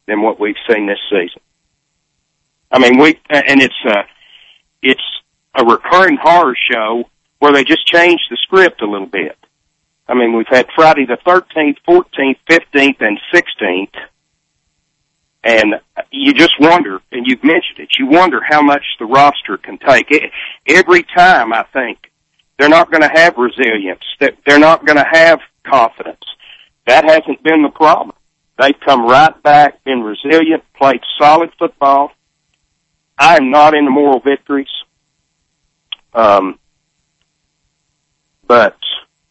than what we've seen this season. I mean, it's a recurring horror show where they just changed the script a little bit. I mean, we've had Friday the 13th, 14th, 15th, and 16th, and you just wonder, and you've mentioned it, you wonder how much the roster can take. Every time, I think, they're not going to have resilience. They're not going to have confidence. That hasn't been the problem. They've come right back, been resilient, played solid football. I am not into moral victories. But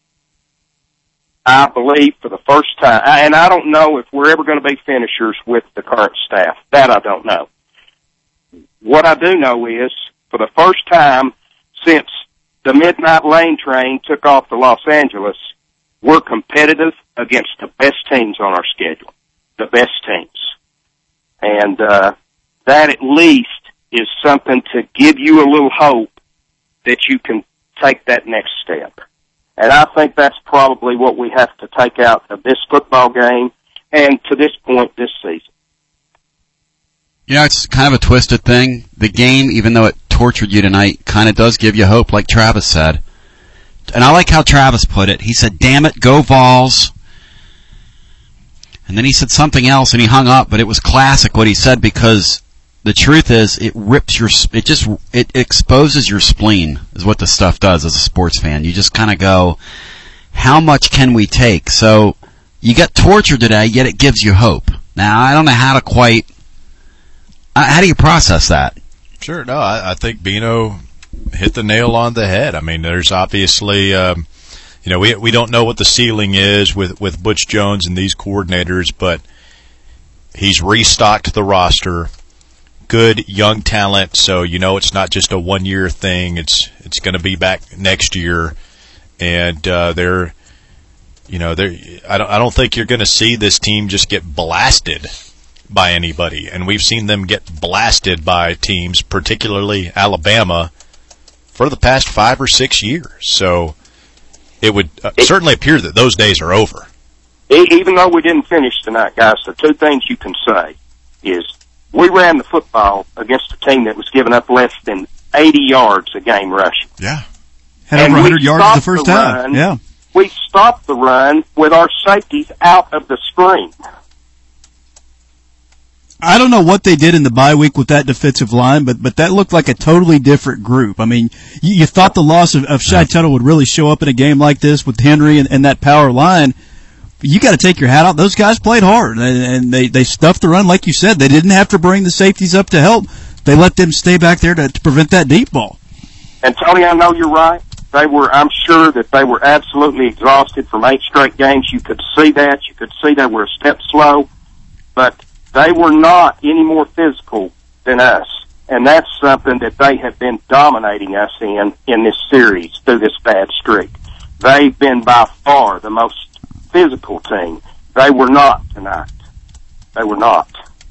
I believe for the first time, and I don't know if we're ever going to be finishers with the current staff. That I don't know. What I do know is, for the first time since the Midnight Lane train took off to Los Angeles, we're competitive against the best teams on our schedule. The best teams. And that at least is something to give you a little hope that you can take that next step. And I think that's probably what we have to take out of this football game and to this point this season. Yeah, it's kind of a twisted thing. The game, even though it tortured you tonight, kind of does give you hope, like Travis said. And I like how Travis put it. He said, damn it, go Vols. And then he said something else, and he hung up, but it was classic what he said, because the truth is, it exposes your spleen, is what this stuff does as a sports fan. You just kind of go, how much can we take? So, you got tortured today, yet it gives you hope. Now, I don't know how do you process that? Sure, no, I think Bino hit the nail on the head. I mean, there's obviously, we don't know what the ceiling is with Butch Jones and these coordinators, but he's restocked the roster. Good young talent, so it's not just a one-year thing. It's going to be back next year, and I don't think you're going to see this team just get blasted by anybody, and we've seen them get blasted by teams, particularly Alabama, for the past 5 or 6 years. So it would certainly appear that those days are over. Even though we didn't finish tonight, guys, the two things you can say is we ran the football against a team that was giving up less than 80 yards a game rushing. Yeah. Had over 100 yards the first time. Yeah. We stopped the run with our safeties out of the screen. I don't know what they did in the bye week with that defensive line, but that looked like a totally different group. I mean, you thought the loss of Shai Tuttle would really show up in a game like this with Henry and that power line. You got to take your hat off. Those guys played hard, and they stuffed the run, like you said. They didn't have to bring the safeties up to help. They let them stay back there to prevent that deep ball. And Tony, I know you're right. I'm sure that they were absolutely exhausted from 8 straight games. You could see that. You could see they were a step slow, but they were not any more physical than us. And that's something that they have been dominating us in this series through this bad streak. They've been by far the most physical team. They were not tonight. They were not.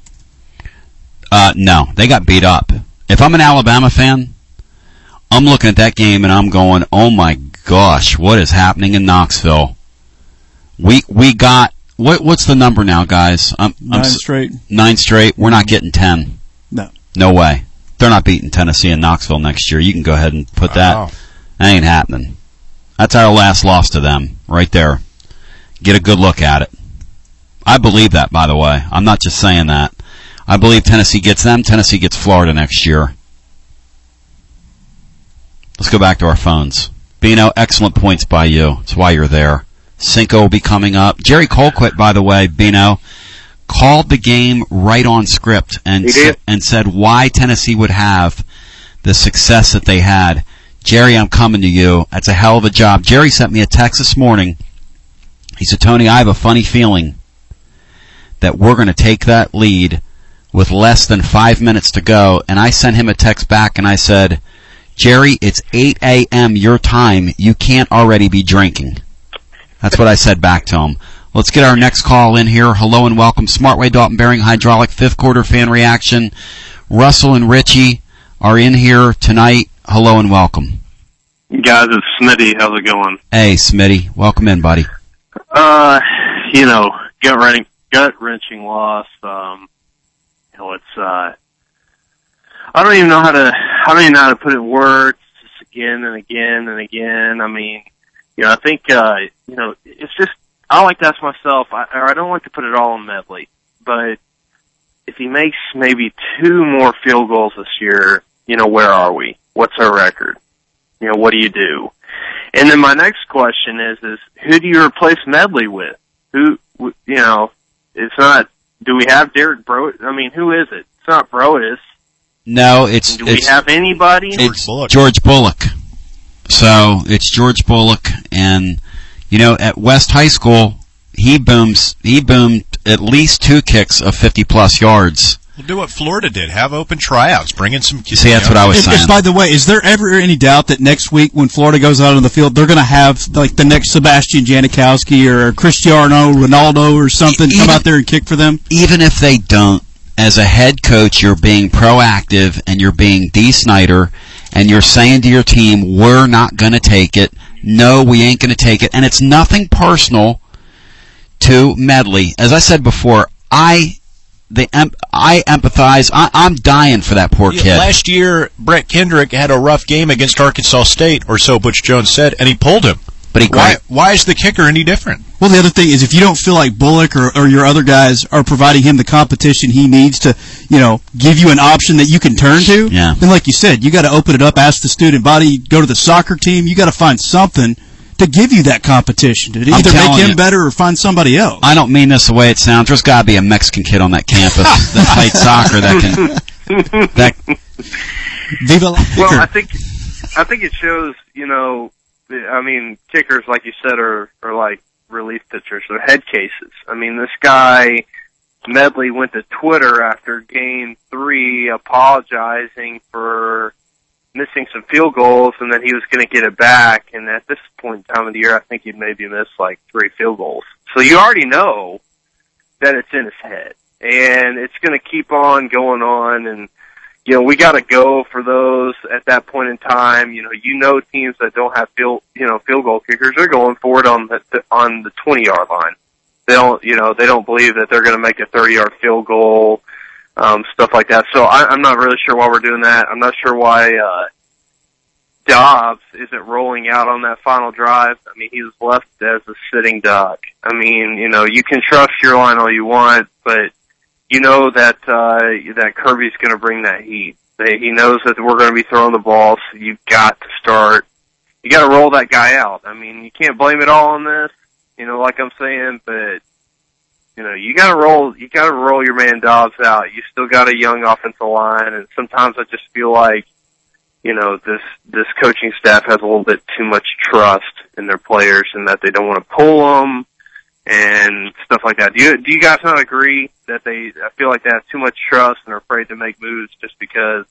No, they got beat up. If I'm an Alabama fan, I'm looking at that game and I'm going, oh my gosh, what is happening in Knoxville? We got, what's the number now, guys? 9 straight. 9 straight. We're not getting 10. No way. They're not beating Tennessee and Knoxville next year. You can go ahead and put that. That ain't happening. That's our last loss to them, right there. Get a good look at it. I believe that, by the way. I'm not just saying that. I believe Tennessee gets them. Tennessee gets Florida next year. Let's go back to our phones. Bino, excellent points by you. That's why you're there. Cinco will be coming up. Jerry Colquitt, by the way, Bino, called the game right on script and said why Tennessee would have the success that they had. Jerry, I'm coming to you. That's a hell of a job. Jerry sent me a text this morning. He said, Tony, I have a funny feeling that we're going to take that lead with less than 5 minutes to go. And I sent him a text back and I said, Jerry, it's 8 a.m. your time. You can't already be drinking. That's what I said back to him. Let's get our next call in here. Hello and welcome. Smartway, Dalton Bearing, Hydraulic, 5th quarter fan reaction. Russell and Richie are in here tonight. Hello and welcome. Guys, it's Smitty. How's it going? Hey, Smitty. Welcome in, buddy. Gut gut-wrenching loss. It's I don't even know how to put it in words. Just again and again and again. I mean, I think it's just I like to ask myself, I don't like to put it all on Medley, but if he makes maybe 2 more field goals this year, where are we? What's our record? What do you do? And then my next question is who do you replace Medley with? Who, it's not, do we have Derek Broadus? I mean, who is it? It's not Broadus. No, do we have anybody? George Bullock. So it's George Bullock, and at West High School, he boomed at least 2 kicks of 50+ yards. We'll do what Florida did. Have open tryouts. Bring in some kids. See, that's what I was saying. By the way, is there ever any doubt that next week when Florida goes out on the field, they're going to have like the next Sebastian Janikowski or Cristiano Ronaldo or something come out there and kick for them? Even if they don't, as a head coach, you're being proactive and you're being Dee Snider, and you're saying to your team, we're not going to take it. No, we ain't going to take it. And it's nothing personal to Medley. As I said before, I empathize. I'm dying for that poor kid. Last year, Brett Kendrick had a rough game against Arkansas State, or so Butch Jones said, and he pulled him. But why is the kicker any different? Well, the other thing is if you don't feel like Bullock or your other guys are providing him the competition he needs to, give you an option that you can turn to, then like you said, you got to open it up, ask the student body, go to the soccer team. You got to find something to give you that competition, to either make him better or find somebody else. I don't mean this the way it sounds. There's got to be a Mexican kid on that campus that played soccer that can. Viva la kicker. Well, I think it shows. I mean, kickers, like you said, are like relief pitchers. They're head cases. I mean, this guy Medley went to Twitter after Game 3, apologizing for missing some field goals, and then he was going to get it back. And at this point in time of the year, I think he'd maybe missed like 3 field goals. So you already know that it's in his head, and it's going to keep on going on. And we got to go for those at that point in time. Teams that don't have field goal kickers are going for it on the 20-yard line. They don't believe that they're going to make a 30-yard field goal. Stuff like that. So I'm not really sure why we're doing that. I'm not sure why Dobbs isn't rolling out on that final drive. I mean, he was left as a sitting duck. I mean, you can trust your line all you want, but that Kirby's going to bring that heat. He knows that we're going to be throwing the ball, so you've got to start. You got to roll that guy out. I mean, you can't blame it all on this, like I'm saying, but you gotta roll your man Dobbs out. You still got a young offensive line, and sometimes I just feel like, this coaching staff has a little bit too much trust in their players, and that they don't want to pull them and stuff like that. Do you guys not agree that I feel like they have too much trust and are afraid to make moves just because,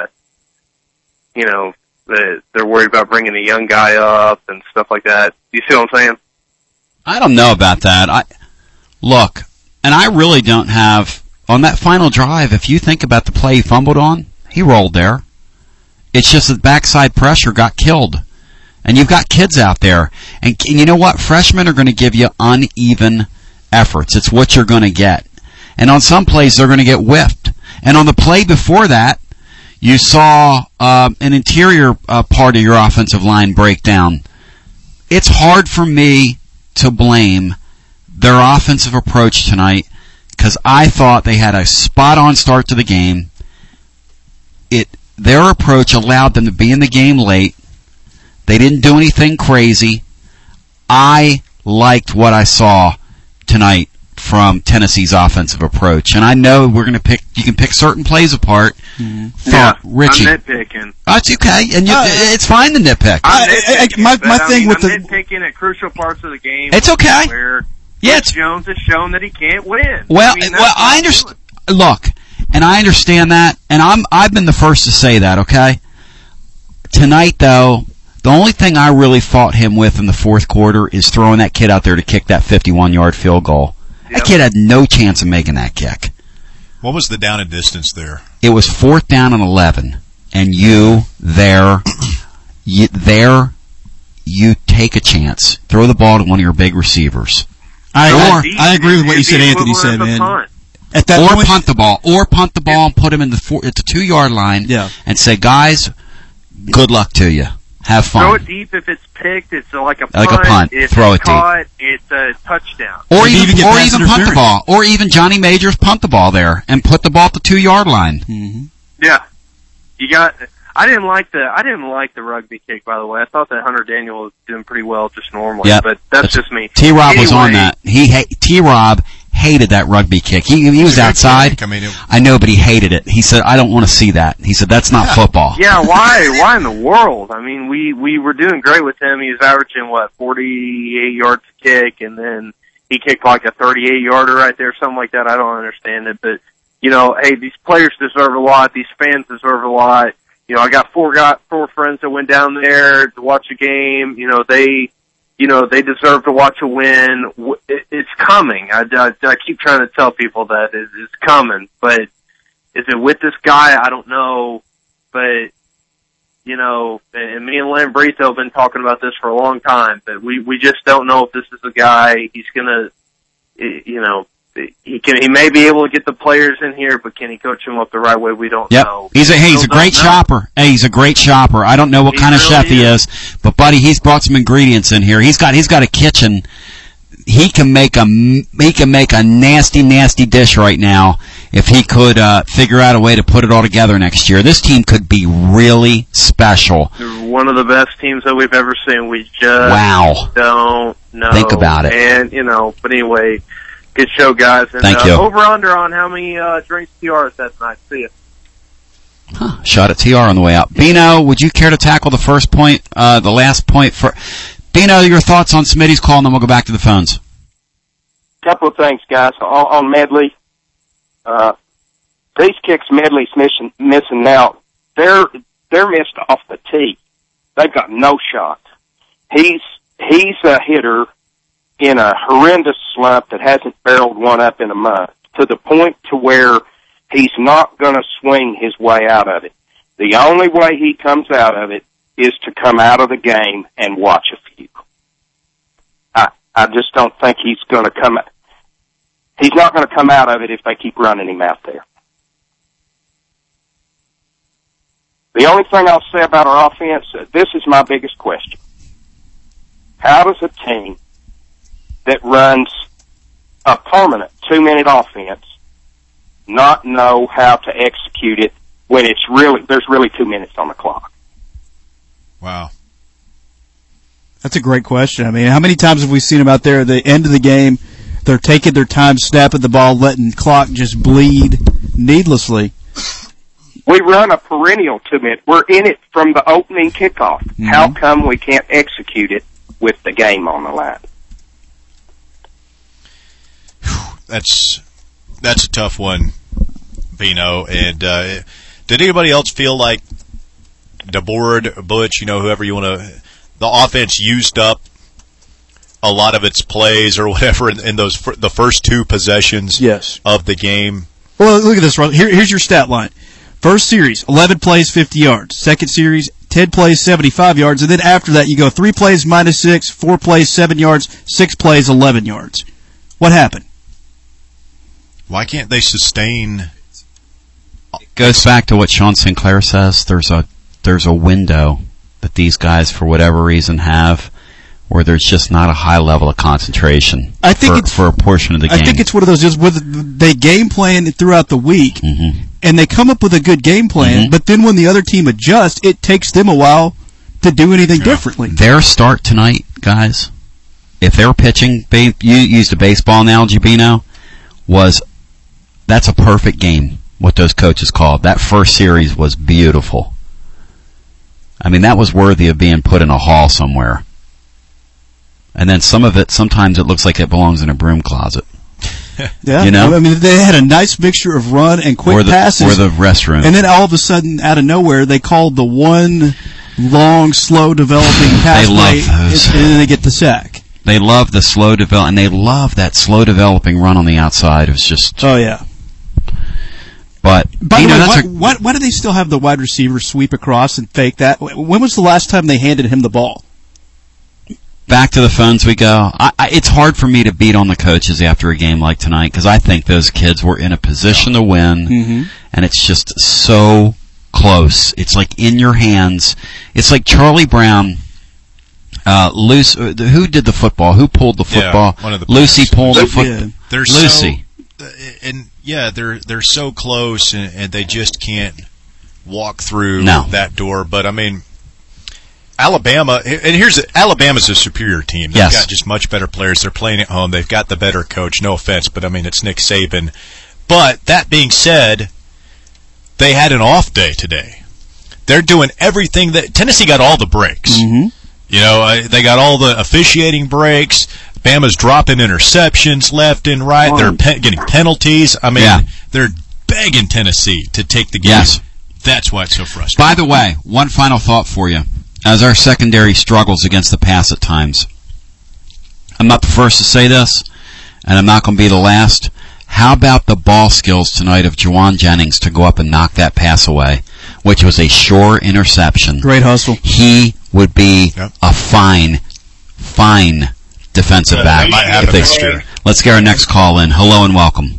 they're worried about bringing a young guy up and stuff like that? Do you see what I'm saying? I don't know about that. Look, and I really don't have, on that final drive, if you think about the play he fumbled on, he rolled there. It's just that backside pressure got killed. And you've got kids out there. And you know what? Freshmen are going to give you uneven efforts. It's what you're going to get. And on some plays, they're going to get whiffed. And on the play before that, you saw an interior part of your offensive line break down. It's hard for me to blame their offensive approach tonight because I thought they had a spot-on start to the game. Their approach allowed them to be in the game late. They didn't do anything crazy. I liked what I saw tonight from Tennessee's offensive approach, and I know you can pick certain plays apart. Mm-hmm. Richie, I'm nitpicking. That's okay, and it's fine to nitpick. I'm nitpicking at crucial parts of the game. It's okay. Where Jones has shown that he can't win. Well, I understand. Look, and I understand that, and I've been the first to say that. Okay. Tonight, though, the only thing I really fought him with in the fourth quarter is throwing that kid out there to kick that 51-yard field goal. That kid had no chance of making that kick. What was the down and distance there? It was 4th down and 11, and you take a chance. Throw the ball to one of your big receivers. I agree with what you said, Anthony said, man. At that point, punt the ball and put him in at the 2-yard line. Yeah. And say, guys, good luck to you. Have fun. Throw it deep. If it's picked, it's like a punt. Like a punt. If Throw it's it deep. caught, it's a touchdown. Or Maybe even punt interference. the ball. Or even Johnny Majors punt the ball there and put the ball at the 2-yard line. Mm-hmm. Yeah. I didn't like the rugby kick, by the way. I thought that Hunter Daniel was doing pretty well just normally, Yep. but that's just me. T-Rob was on that. T-Rob hated that rugby kick. He was outside. I know, but he hated it. He said, I don't want to see that. He said, that's not football. Yeah, why in the world? I mean, we were doing great with him. He was averaging, 48 yards a kick, and then he kicked like a 38-yarder right there, something like that. I don't understand it, but, hey, these players deserve a lot. These fans deserve a lot. I got four friends that went down there to watch a game. They deserve to watch a win. It's coming. I keep trying to tell people that it's coming, but is it with this guy? I don't know, but and me and Lambrito have been talking about this for a long time, but we just don't know if this is the guy. He's gonna, he may be able to get the players in here, but can he coach them up the right way? We don't know. He's a great shopper. Hey, he's a great shopper. I don't know what kind of chef he is, but buddy, he's brought some ingredients in here. He's got a kitchen. He can make a nasty dish right now if he could figure out a way to put it all together next year. This team could be really special. They're one of the best teams that we've ever seen. We just don't know. Think about it. And but anyway. Good show, guys. And, Thank you. Over-under on how many drinks TR is that tonight. See you. Shot at TR on the way out. Bino, would you care to tackle the first point, the last point? Bino, your thoughts on Smitty's call, and then we'll go back to the phones. Couple of things, guys. On Medley, these kicks Medley's missing now, they're missed off the tee. They've got no shot. He's a hitter in a horrendous slump that hasn't barreled one up in a month, to the point to where he's not going to swing his way out of it. The only way he comes out of it is to come out of the game and watch a few. I just don't think he's going to come. He's not going to come out of it if they keep running him out there. The only thing I'll say about our offense, this is my biggest question. How does a team that runs a permanent 2-minute offense not know how to execute it when there's really 2 minutes on the clock? Wow. That's a great question. I mean, how many times have we seen them out there at the end of the game, they're taking their time, snapping the ball, letting the clock just bleed needlessly? We run a perennial 2-minute. We're in it from the opening kickoff. Mm-hmm. How come we can't execute it with the game on the line? That's a tough one, Bino. And did anybody else feel like DeBoard, Butch, whoever you want to, the offense used up a lot of its plays or whatever in the first two possessions of the game? Well, look at this. Here's your stat line. First series, 11 plays, 50 yards. Second series, 10 plays, 75 yards. And then after that, you go 3 plays, -6, 4 plays, 7 yards, 6 plays, 11 yards. What happened? Why can't they sustain? It goes back to what Sean Sinclair says. There's a window that these guys, for whatever reason, have where there's just not a high level of concentration for a portion of the game. I think it's one of those just whether they game plan throughout the week, mm-hmm. and they come up with a good game plan, mm-hmm. but then when the other team adjusts, it takes them a while to do anything differently. Their start tonight, guys, if they were pitching, you used a baseball analogy, Bino, that's a perfect game, what those coaches called. That first series was beautiful. I mean, that was worthy of being put in a hall somewhere. And then sometimes it looks like it belongs in a broom closet. Yeah, I mean, they had a nice mixture of run and quick passes. Or the restroom. And then all of a sudden, out of nowhere, they called the one long, slow developing pass play, and then they get the sack. They love the slow develop, and they love that slow developing run on the outside. It was just... Oh, yeah. But, by the way, why do they still have the wide receiver sweep across and fake that? When was the last time they handed him the ball? Back to the phones we go. It's hard for me to beat on the coaches after a game like tonight because I think those kids were in a position to win, and it's just so close. It's like in your hands. It's like Charlie Brown. Who did the football? Who pulled the football? Yeah, one of the Lucy pulled the football. Lucy. They're so close, and they just can't walk through that door. But I mean, Alabama, and Alabama's a superior team. They've got just much better players. They're playing at home. They've got the better coach. No offense, but I mean, it's Nick Saban. But that being said, they had an off day today. They're doing everything that Tennessee got all the breaks. You know, they got all the officiating breaks. Bama's dropping interceptions left and right. They're getting penalties. I mean, they're begging Tennessee to take the game. Yes. That's why it's so frustrating. By the way, one final thought for you. As our secondary struggles against the pass at times, I'm not the first to say this, and I'm not going to be the last. How about the ball skills tonight of Juwan Jennings to go up and knock that pass away, which was a sure interception. Great hustle. He would be a fine defensive back. Let's get our next call in. Hello and welcome.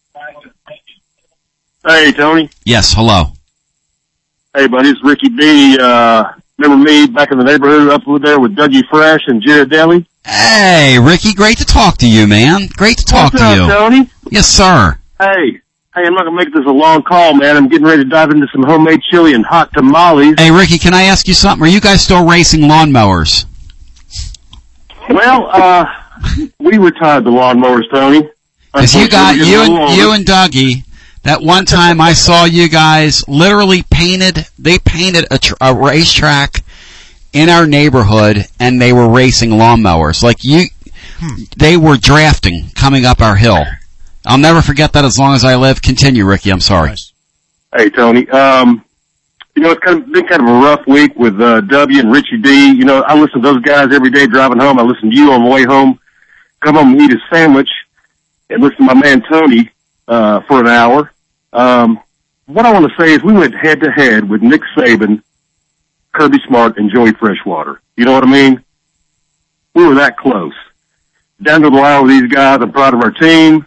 Hey, Tony. Yes, hello. Hey, buddy, it's Ricky B. Remember me back in the neighborhood up there with Dougie Fresh and Jared Daly? Hey, Ricky, great to talk to you, man. Great to talk to you. What's up, Tony? Yes, sir. Hey, I'm not going to make this a long call, man. I'm getting ready to dive into some homemade chili and hot tamales. Hey, Ricky, can I ask you something? Are you guys still racing lawnmowers? Well, we retired the lawnmowers, Tony. Because you and Dougie, that one time I saw you guys literally painted a racetrack in our neighborhood, and they were racing lawnmowers. Like they were drafting coming up our hill. I'll never forget that as long as I live. Continue, Ricky. I'm sorry. Nice. Hey, Tony. It's been kind of a rough week with W and Richie D. You know, I listen to those guys every day driving home. I listen to you on the way home. Come home and eat a sandwich and listen to my man Tony for an hour. What I want to say is we went head-to-head with Nick Saban, Kirby Smart, and Joey Freshwater. You know what I mean? We were that close. Down to the line with these guys. I'm proud of our team.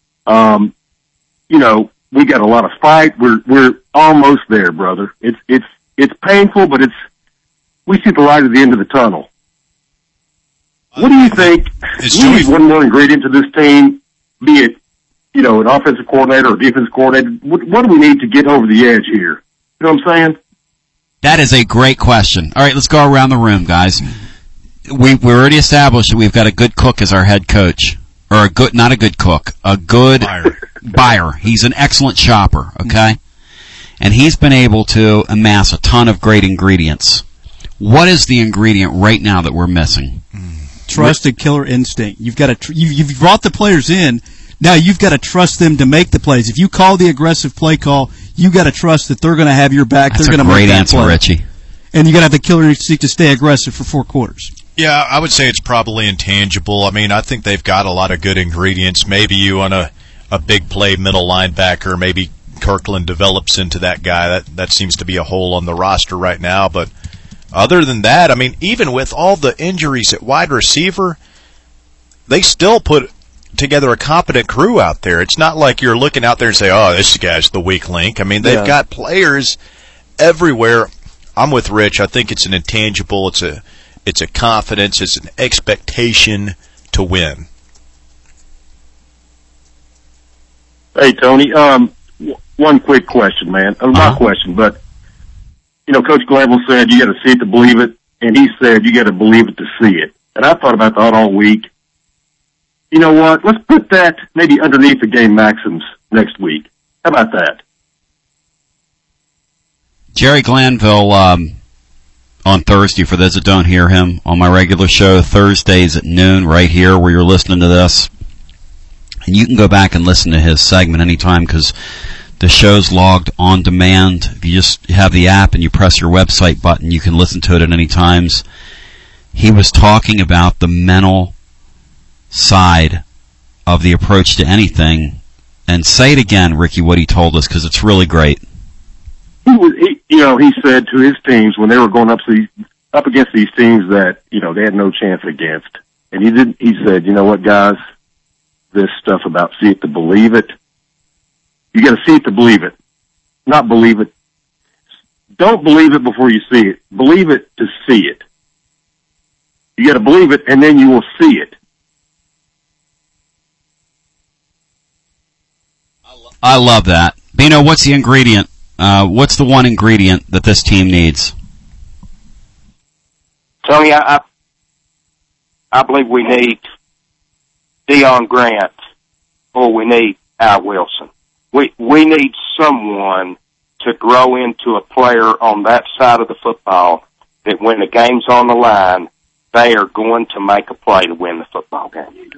We got a lot of fight. We're almost there, brother. It's painful, but we see the light at the end of the tunnel. What do you think? We need one more ingredient to this team, be it, an offensive coordinator or defensive coordinator. What do we need to get over the edge here? You know what I'm saying? That is a great question. All right, let's go around the room, guys. We already established that we've got a good cook as our head coach. Or not a good cook, a good buyer. He's an excellent shopper, okay? And he's been able to amass a ton of great ingredients. What is the ingredient right now that we're missing? Trusted killer instinct. You've got to you've brought the players in. Now you've got to trust them to make the plays. If you call the aggressive play call, you got to trust that they're going to have your back. That's they're going to make that play. Great answer, Richie. And you got to have the killer instinct to stay aggressive for 4 quarters. Yeah, I would say it's probably intangible. I mean, I think they've got a lot of good ingredients. Maybe you want a big play middle linebacker. Maybe Kirkland develops into that guy. That seems to be a hole on the roster right now. But other than that, I mean, even with all the injuries at wide receiver, they still put together a competent crew out there. It's not like you're looking out there and say, oh, this guy's the weak link. I mean, they've got players everywhere. I'm with Rich. I think it's an intangible. It's a confidence. It's an expectation to win. Hey, Tony. One quick question, man. Not question, but Coach Glanville said you got to see it to believe it, and he said you got to believe it to see it. And I thought about that all week. You know what? Let's put that maybe underneath the game maxims next week. How about that? Jerry Glanville, on Thursday, for those that don't hear him, on my regular show, Thursdays at noon, right here where you're listening to this. And you can go back and listen to his segment anytime because the show's logged on demand. If you just have the app and you press your website button, you can listen to it at any times. He was talking about the mental side of the approach to anything. And say it again, Ricky, what he told us, because it's really great. He said to his teams when they were going up up against these teams that, you know, they had no chance against. And he said, you know what, guys, this stuff about see it to believe it, you gotta see it to believe it, not believe it. Don't believe it before you see it. Believe it to see it. You gotta believe it and then you will see it. I love that. Bino, what's the ingredient? What's the one ingredient that this team needs? Tony, I believe we need Deion Grant or we need Al Wilson. We need someone to grow into a player on that side of the football that when the game's on the line, they are going to make a play to win the football game.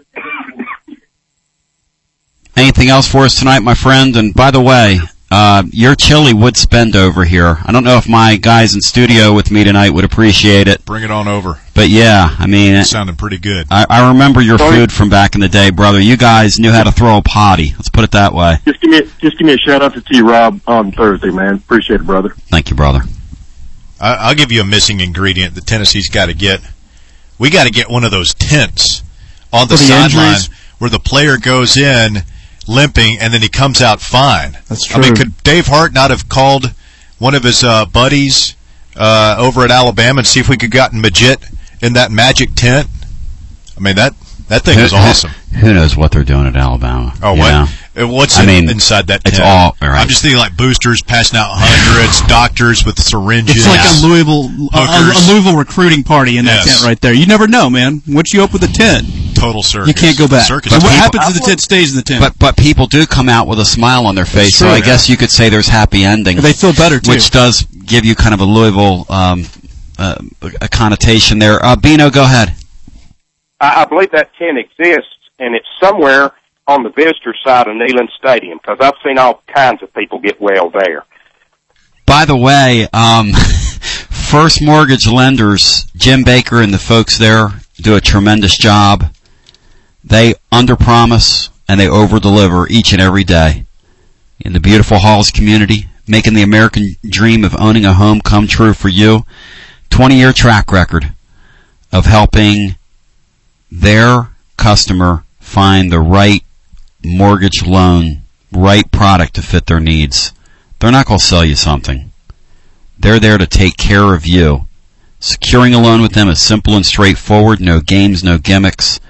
Anything else for us tonight, my friend? And by the way, your chili would spend over here. I don't know if my guys in studio with me tonight would appreciate it. Bring it on over. But yeah, I mean, it sounded pretty good. I remember your food from back in the day, brother. You guys knew how to throw a potty. Let's put it that way. Just give me a shout out to T-Rob on Thursday, man. Appreciate it, brother. Thank you, brother. I'll give you a missing ingredient that Tennessee's got to get. We got to get one of those tents on the sideline where the player goes in limping and then he comes out fine. That's true. I mean, could Dave Hart not have called one of his buddies over at Alabama and see if we could gotten Majit in that magic tent? I mean, that thing was awesome. Who knows what they're doing at Alabama? Oh, what? What's inside that tent? It's all right. I'm just thinking like boosters passing out hundreds, doctors with syringes. It's like a Louisville recruiting party in that tent right there. You never know, man. Once you open the tent, total circus. You can't go back. Circus. But what happens to the tent stays in the tent. But people do come out with a smile on their face, so I guess you could say there's happy endings. They feel better too, which does give you kind of a Louisville a connotation there. Bino, go ahead. I believe that tent exists, and it's somewhere on the visitor side of Neyland Stadium, because I've seen all kinds of people get well there. By the way, First Mortgage Lenders, Jim Baker and the folks there do a tremendous job. They underpromise and they overdeliver each and every day in the beautiful Halls community, making the American dream of owning a home come true for you. 20-year track record of helping their customer find the right mortgage loan, right product to fit their needs. They're not going to sell you something. They're there to take care of you. Securing a loan with them is simple and straightforward. No games, no gimmicks.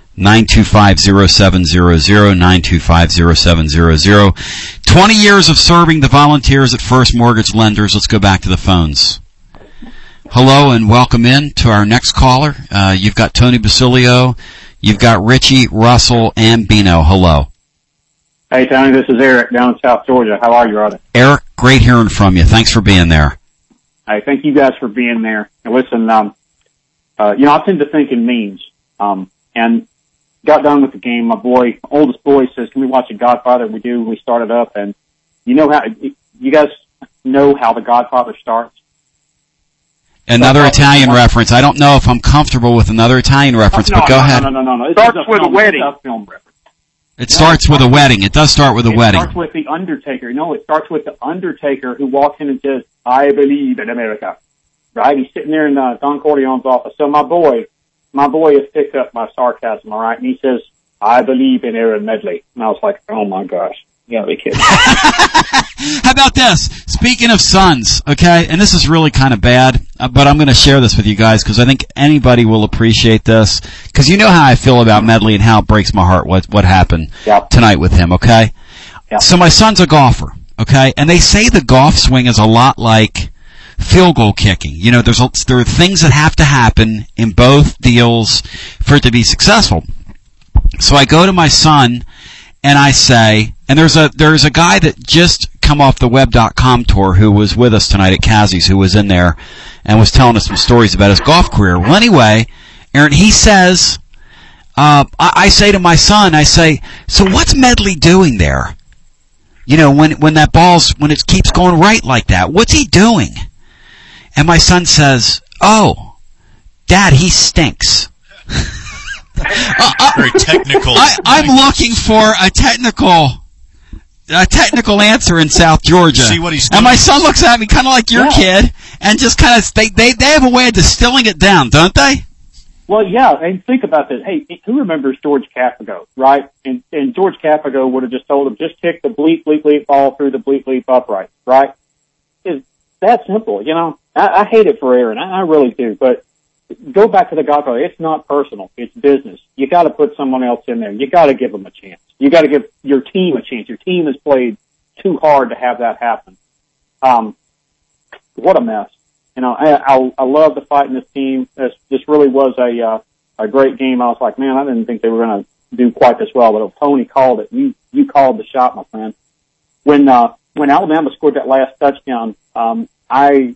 925-0700, 925-0700. 20 years of serving the volunteers at First Mortgage Lenders. Let's go back to the phones. Hello and welcome in to our next caller. You've got Tony Basilio, you've got Richie, Russell, and Bino. Hello. Hey, Tony, this is Eric down in South Georgia. How are you, brother? Eric, great hearing from you. Thanks for being there. Hey, thank you guys for being there. And listen, I tend to think in memes. And got done with the game. My oldest boy says, "Can we watch The Godfather?" We do. We started up, and you guys know how The Godfather starts? Another Italian reference. I don't know if I'm comfortable with another Italian reference, but go ahead. No. It starts with a wedding. It's a film reference. It starts with a wedding. It does start with a wedding. It starts with The Undertaker. No, it starts with The Undertaker who walks in and says, "I believe in America." Right? He's sitting there in Don Corleone's office. So my boy has picked up my sarcasm, all right? And he says, "I believe in Aaron Medley." And I was like, oh my gosh. You gotta be kidding. How about this? Speaking of sons, okay, and this is really kind of bad, but I'm going to share this with you guys because I think anybody will appreciate this, because you know how I feel about Medley and how it breaks my heart what happened tonight with him, okay? Yep. So my son's a golfer, okay, and they say the golf swing is a lot like field goal kicking. You know, there are things that have to happen in both deals for it to be successful. So I go to my son and I say, and there's a guy that just come off the web.com tour who was with us tonight at Kazzy's, who was in there and was telling us some stories about his golf career. Well, anyway, Aaron, he says, I say to my son, I say, "So what's Medley doing there? You know, when it keeps going right like that, what's he doing?" And my son says, "Oh, Dad, he stinks." Very technical. I'm looking for a technical a technical answer in South Georgia. See what he's and doing? my son looks at me kind of like your kid, and just kind of they have a way of distilling it down, don't they? Well, yeah, and think about this. Hey, who remembers George Capago, right? And George Capago would have just told him, just kick the bleep, bleep, bleep ball through the bleep, bleep upright, right? It's that simple, you know. I hate it for Aaron. I really do. But go back to the Godfather. It's not personal. It's business. You got to put someone else in there. You got to give them a chance. You got to give your team a chance. Your team has played too hard to have that happen. What a mess. You know, I love the fight in this team. This really was a great game. I was like, man, I didn't think they were going to do quite this well, but Tony called it. You called the shot, my friend. When Alabama scored that last touchdown, I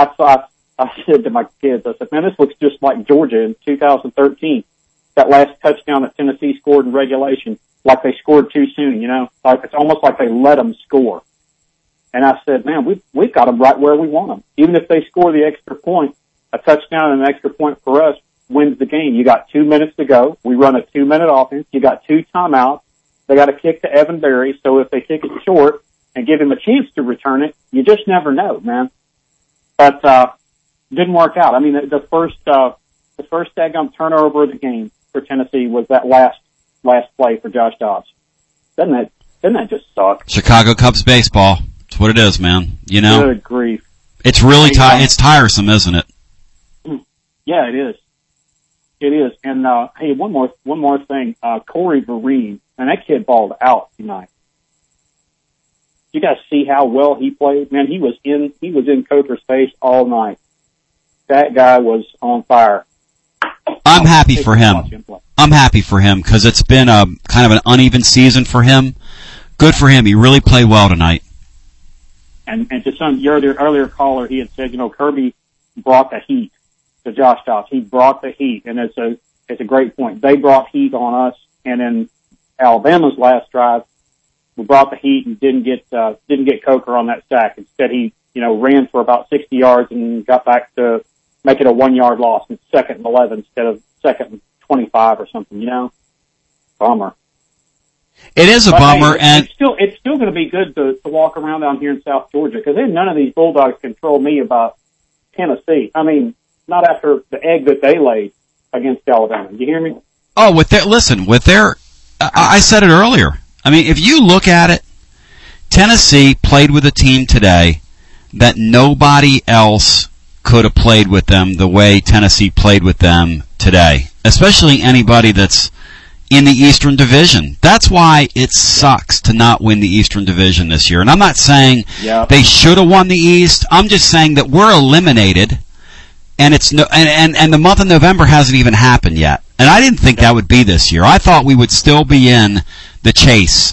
said to my kids, I said, man, this looks just like Georgia in 2013. That last touchdown that Tennessee scored in regulation, like they scored too soon, you know? Like it's almost like they let them score. And I said, man, we've got them right where we want them. Even if they score the extra point, a touchdown and an extra point for us wins the game. You got 2 minutes to go. We run a 2-minute offense. You got 2 timeouts. They got to kick to Evan Berry. So if they kick it short and give him a chance to return it, you just never know, man. But, didn't work out. I mean, the first daggum turnover of the game for Tennessee was that last play for Josh Dobbs. Doesn't that just suck? Chicago Cubs baseball. That's what it is, man. You know? Good grief. It's really it's tiresome, isn't it? Yeah, it is. It is. And, hey, one more thing. Corey Vereen, and that kid balled out tonight. You guys see how well he played? Man, he was in Coker's face all night. That guy was on fire. I'm happy for him. I'm happy for him because it's been a kind of an uneven season for him. Good for him. He really played well tonight. And to your earlier caller, he had said, you know, Kirby brought the heat to Josh Dobbs. He brought the heat, and it's a great point. They brought heat on us, and in Alabama's last drive, we brought the heat and didn't get Coker on that sack. Instead, he, you know, ran for about 60 yards and got back to make it a 1-yard loss and 2nd and 11 instead of 2nd and 25 or something, you know? Bummer. It is a bummer, and it's still going to be good to walk around down here in South Georgia because none of these Bulldogs control me about Tennessee. I mean, not after the egg that they laid against Alabama. You hear me? Oh, I said it earlier. I mean, if you look at it, Tennessee played with a team today that nobody else could have played with them the way Tennessee played with them today, especially anybody that's in the Eastern Division. That's why it sucks to not win the Eastern Division this year. And I'm not saying they should have won the East. I'm just saying that we're eliminated, and and the month of November hasn't even happened yet. And I didn't think that would be this year. I thought we would still be in the chase.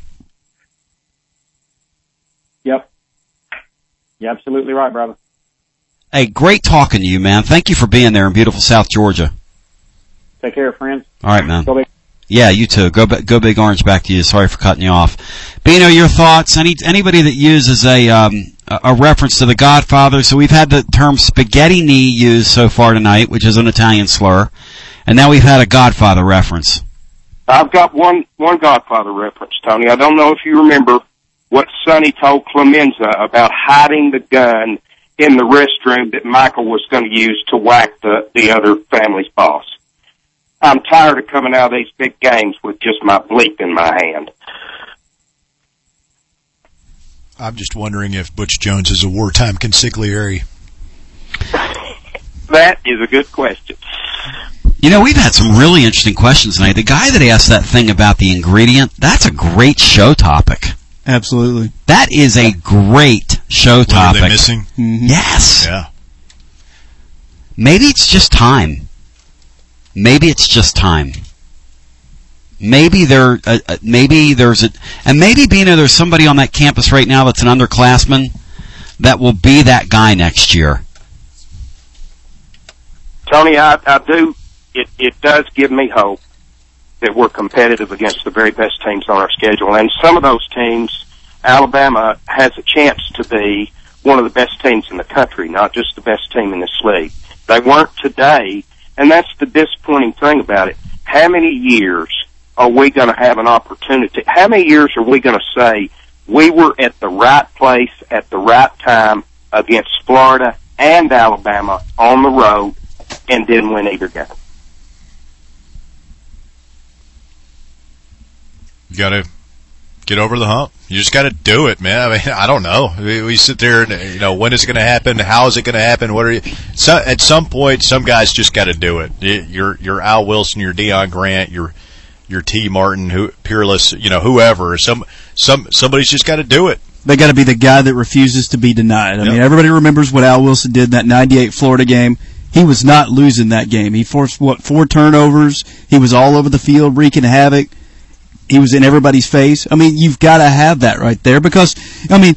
Yep. You're absolutely right, brother. Hey, great talking to you, man. Thank you for being there in beautiful South Georgia. Take care, friends. All right, man. Go big. Yeah, you too. Go Big Orange. Back to you. Sorry for cutting you off. Bino, your thoughts? Anybody that uses a reference to The Godfather? So we've had the term spaghetti knee used so far tonight, which is an Italian slur, and now we've had a Godfather reference. I've got one Godfather reference, Tony. I don't know if you remember what Sonny told Clemenza about hiding the gun in the restroom that Michael was going to use to whack the other family's boss. I'm tired of coming out of these big games with just my bleep in my hand. I'm just wondering if Butch Jones is a wartime consigliere. That is a good question. You know, we've had some really interesting questions tonight. The guy that asked that thing about the ingredient, that's a great show topic. Absolutely. That is a great show topic. What are they missing? Mm-hmm. Yes. Yeah. Maybe it's just time. Maybe it's just time. Maybe there's Bino, there's somebody on that campus right now that's an underclassman that will be that guy next year. Tony, I do. It does give me hope that we're competitive against the very best teams on our schedule. And some of those teams, Alabama has a chance to be one of the best teams in the country, not just the best team in this league. They weren't today, and that's the disappointing thing about it. How many years are we going to have an opportunity? How many years are we going to say we were at the right place at the right time against Florida and Alabama on the road and didn't win either game. You gotta get over the hump. You just gotta do it, man. I mean, I don't know. We sit there and, when is it gonna happen? How is it gonna happen? At some point, some guys just gotta do it. You're Al Wilson, you're Deion Grant, you're T. Martin, Peerless, whoever. Somebody's just gotta do it. They got to be the guy that refuses to be denied. I mean, everybody remembers what Al Wilson did in that 98 Florida game. He was not losing that game. He forced, 4 turnovers. He was all over the field wreaking havoc. He was in everybody's face. I mean, you've got to have that right there because, I mean,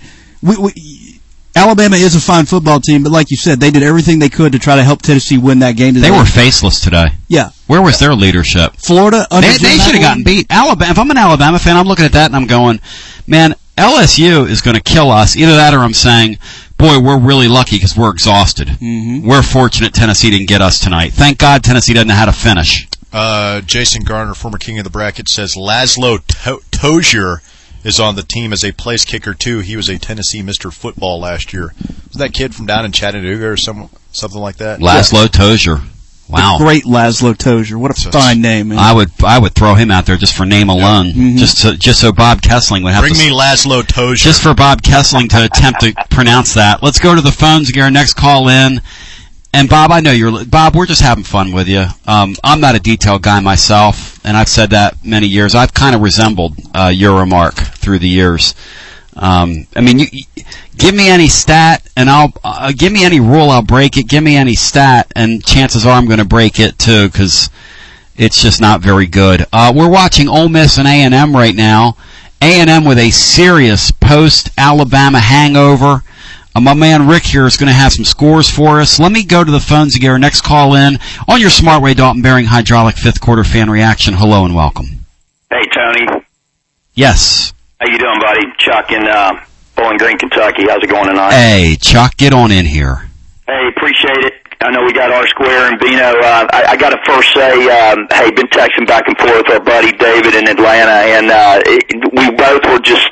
Alabama is a fine football team, but like you said, they did everything they could to try to help Tennessee win that game today. They were faceless today. Yeah. Where was their leadership? Florida, they should have gotten beat. Alabama. If I'm an Alabama fan, I'm looking at that and I'm going, man, LSU is going to kill us. Either that or I'm saying, boy, we're really lucky because we're exhausted. Mm-hmm. We're fortunate Tennessee didn't get us tonight. Thank God Tennessee doesn't know how to finish. Jason Garner, former king of the bracket, says Laszlo Tozier is on the team as a place kicker, too. He was a Tennessee Mr. Football last year. Was that kid from down in Chattanooga or something like that? Laszlo Tozier. Wow. The great Laszlo Tozier. What a fine name, man. I would throw him out there just for name alone. Mm-hmm. Just so Bob Kessling would have Bring me Laszlo Tozier. Just for Bob Kessling to attempt to pronounce that. Let's go to the phones and get our next call in. And Bob, I know Bob, we're just having fun with you. I'm not a detail guy myself, and I've said that many years. I've kind of resembled your remark through the years. I mean, you give me any stat, and I'll give me any rule, I'll break it. Give me any stat, and chances are I'm going to break it too, because it's just not very good. We're watching Ole Miss and A&M right now. A&M with a serious post-Alabama hangover. My man Rick here is going to have some scores for us. Let me go to the phones to get our next call in on your Smartway Dalton Bearing Hydraulic 5th Quarter Fan Reaction. Hello and welcome. Hey, Tony. Yes. How you doing, buddy? Chuck in Bowling Green, Kentucky. How's it going tonight? Hey, Chuck, get on in here. Hey, appreciate it. I know we got R Square and Bino. I got to first say, hey, been texting back and forth with our buddy David in Atlanta, and we both were just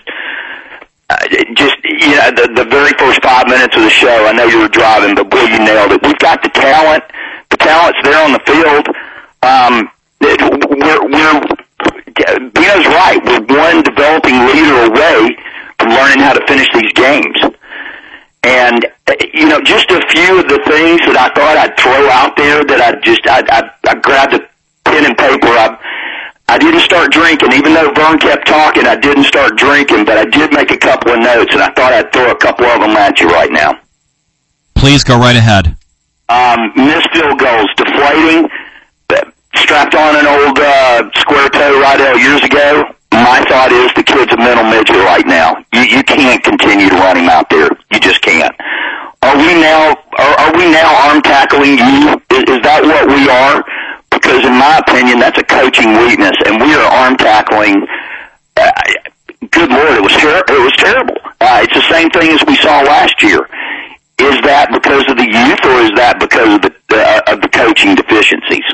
the very first 5 minutes of the show. I know you were driving, but boy, you nailed it. We've got the talent. The talent's there on the field. Bino's right. We're one developing leader away from learning how to finish these games. And, just a few of the things that I thought I'd throw out there that I grabbed a pen and paper. I didn't start drinking. Even though Vern kept talking, I didn't start drinking, but I did make a couple of notes, and I thought I'd throw a couple of them at you right now. Please go right ahead. Missed field goals, deflating, strapped on an old square toe Rydell years ago. My thought is the kid's a mental midget right now. You can't continue to run him out there. You just can't. Are we now arm tackling you? Is that what we are? Because in my opinion, that's a coaching weakness, and we are arm tackling. Good Lord, it was terrible. It's the same thing as we saw last year. Is that because of the youth, or is that because of the coaching deficiencies?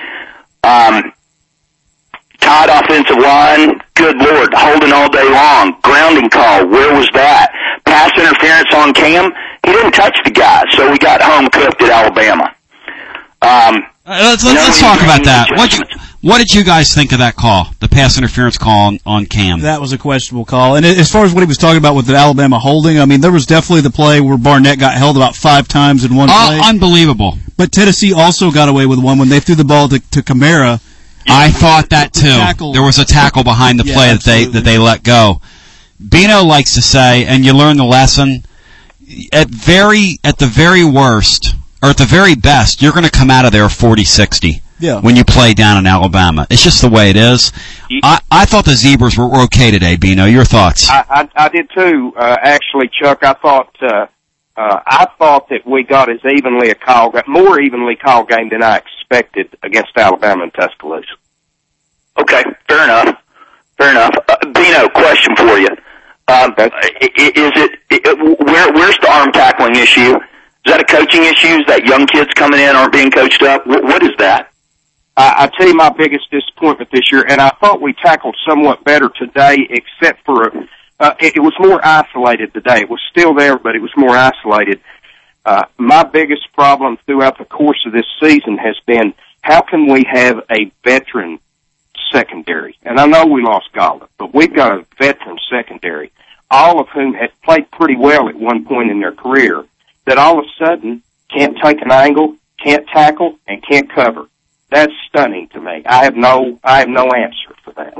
Tied offensive line, good Lord, holding all day long. Grounding call, where was that? Pass interference on Cam, he didn't touch the guy, so we got home cooked at Alabama. Let's talk about that. What did you guys think of that call, the pass interference call on Cam? That was a questionable call. And as far as what he was talking about with the Alabama holding, I mean, there was definitely the play where Barnett got held about 5 times in one play. Unbelievable. But Tennessee also got away with one when they threw the ball to Kamara. I thought that too. There was a tackle behind the play that they let go. Bino likes to say, and you learn the lesson, at the very worst, or at the very best, you're going to come out of there 40-60 when you play down in Alabama. It's just the way it is. I thought the Zebras were okay today, Bino. Your thoughts? I did too. Actually, Chuck, I thought that we got more evenly called game than I expected against Alabama and Tuscaloosa. Okay, fair enough. Bino, question for you. Where's the arm tackling issue? Is that a coaching issue? Is that young kids coming in aren't being coached up? What is that? I tell you my biggest disappointment this year, and I thought we tackled somewhat better today, except for It was more isolated today. It was still there, but it was more isolated. My biggest problem throughout the course of this season has been, how can we have a veteran secondary? And I know we lost Golladay, but we've got a veteran secondary, all of whom had played pretty well at one point in their career, that all of a sudden can't take an angle, can't tackle, and can't cover. That's stunning to me. I have no answer for that.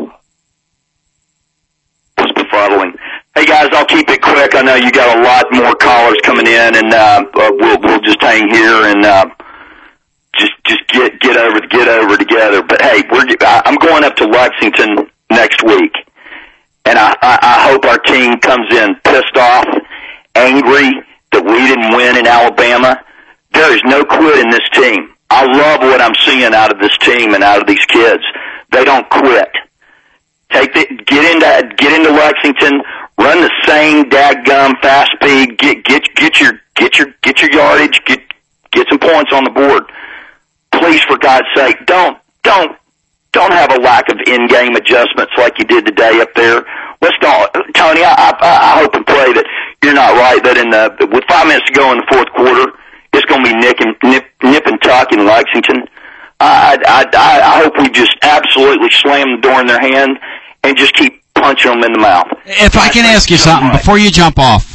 It's befuddling. Hey guys, I'll keep it quick. I know you got a lot more callers coming in, and we'll just hang here and just get over together. But hey, I'm going up to Lexington next week, and I hope our team comes in pissed off, angry that we didn't win in Alabama. There is no quit in this team. I love what I'm seeing out of this team and out of these kids. They don't quit. Get into Lexington, run the same dadgum fast speed, get your yardage, get some points on the board. Please, for God's sake, don't have a lack of in-game adjustments like you did today up there. Let's don't, Tony. I hope and pray that you're not right. That with 5 minutes to go in the fourth quarter, it's going to be nip and tuck in Lexington. I hope we just absolutely slam the door in their hand and just keep punching them in the mouth. If I can ask you something before you jump off,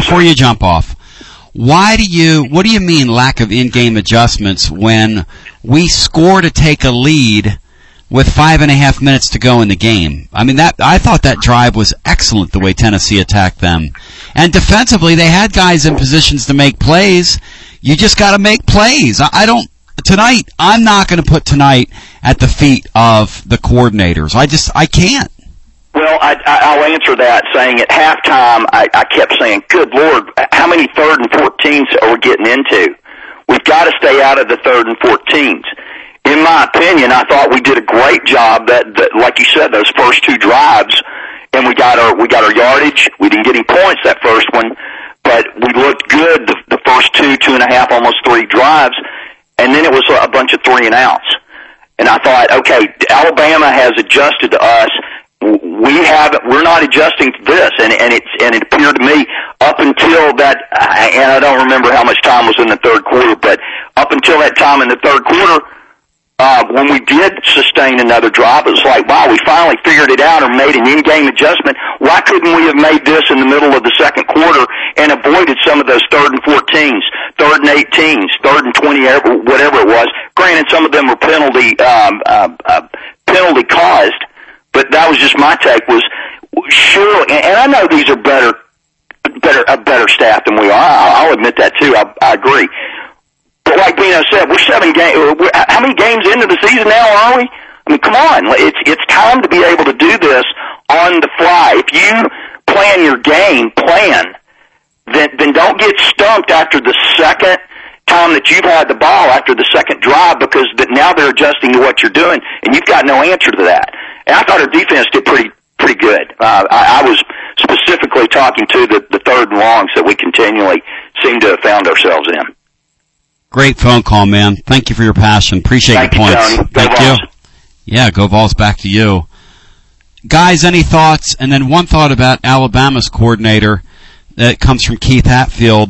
what do you mean lack of in-game adjustments when we score to take a lead with 5.5 minutes to go in the game? I mean, I thought that drive was excellent the way Tennessee attacked them. And defensively, they had guys in positions to make plays. You just got to make plays. Tonight, I'm not going to put tonight at the feet of the coordinators. I can't. Well, I'll answer that saying at halftime, I kept saying, good Lord, how many 3rd and 14s are we getting into? We've got to stay out of the 3rd and 14s. In my opinion, I thought we did a great job that like you said, those first 2 drives, and we got our yardage. We didn't get any points that first one, but we looked good the first 2.5, almost 3 drives, and then it was a bunch of 3 and outs. And I thought, okay, Alabama has adjusted to us. We're not adjusting to this, and it appeared to me up until that, and I don't remember how much time was in the third quarter, but up until that time in the third quarter, when we did sustain another drive, it was like, wow, we finally figured it out or made an in-game adjustment. Why couldn't we have made this in the middle of the second quarter and avoided some of those 3rd and 14s, 3rd and 18s, 3rd and 20, whatever it was? Granted, some of them were penalty caused, but that was just my take. Was sure, and I know these are a better staff than we are. I'll admit that too. I agree. But like Bino said, we're 7 games. How many games into the season now are we? I mean, come on. It's time to be able to do this on the fly. If you plan your game, then don't get stumped after the second time that you've had the ball after the second drive, because now they're adjusting to what you're doing, and you've got no answer to that. And I thought our defense did pretty good. I was specifically talking to the 3rd and longs that we continually seem to have found ourselves in. Great phone call, man. Thank you for your passion. Appreciate your points. Thank you. Yeah, go Vols. Back to you. Guys, any thoughts? And then one thought about Alabama's coordinator that comes from Keith Hatfield.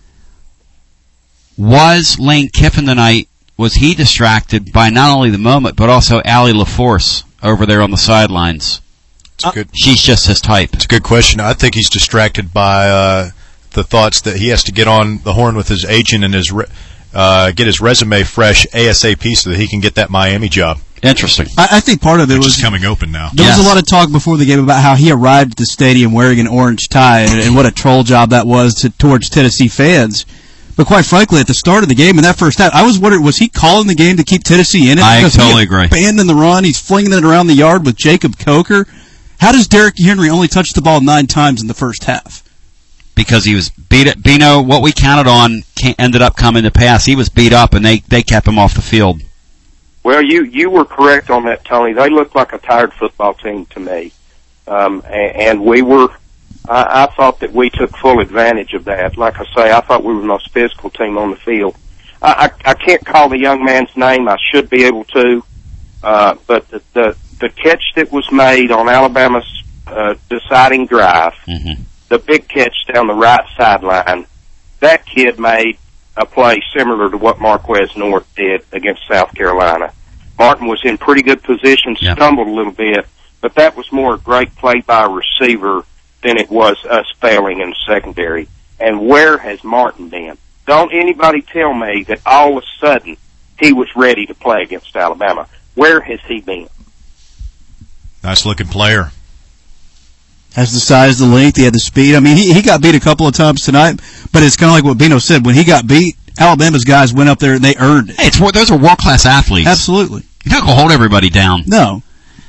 Was Lane Kiffin tonight, was he distracted by not only the moment, but also Allie LaForce over there on the sidelines? She's just his type. It's a good question. I think he's distracted by the thoughts that he has to get on the horn with his agent and get his resume fresh ASAP so that he can get that Miami job. Interesting. I think part of it was coming open now. There was a lot of talk before the game about how he arrived at the stadium wearing an orange tie and what a troll job that was towards Tennessee fans. But quite frankly, at the start of the game in that first half, I was wondering, was he calling the game to keep Tennessee in it? I totally agree. Abandoning the run, he's flinging it around the yard with Jacob Coker. How does Derrick Henry only touch the ball 9 times in the first half? Because he was beat up. Bino, what we counted on ended up coming to pass. He was beat up, and they kept him off the field. Well, you were correct on that, Tony. They looked like a tired football team to me. And we were, I thought that we took full advantage of that. Like I say, I thought we were the most physical team on the field. I can't call the young man's name. I should be able to. But the catch that was made on Alabama's deciding drive, the big catch down the right sideline, that kid made a play similar to what Marquez North did against South Carolina. Martin was in pretty good position, stumbled a little bit, but that was more a great play by a receiver than it was us failing in the secondary. And where has Martin been? Don't anybody tell me that all of a sudden he was ready to play against Alabama. Where has he been? Nice looking player. Has the size, the length, he had the speed. I mean, he got beat a couple of times tonight, but it's kind of like what Bino said. When he got beat, Alabama's guys went up there and they earned it. Hey, those are world-class athletes. Absolutely. You're not going to hold everybody down. No.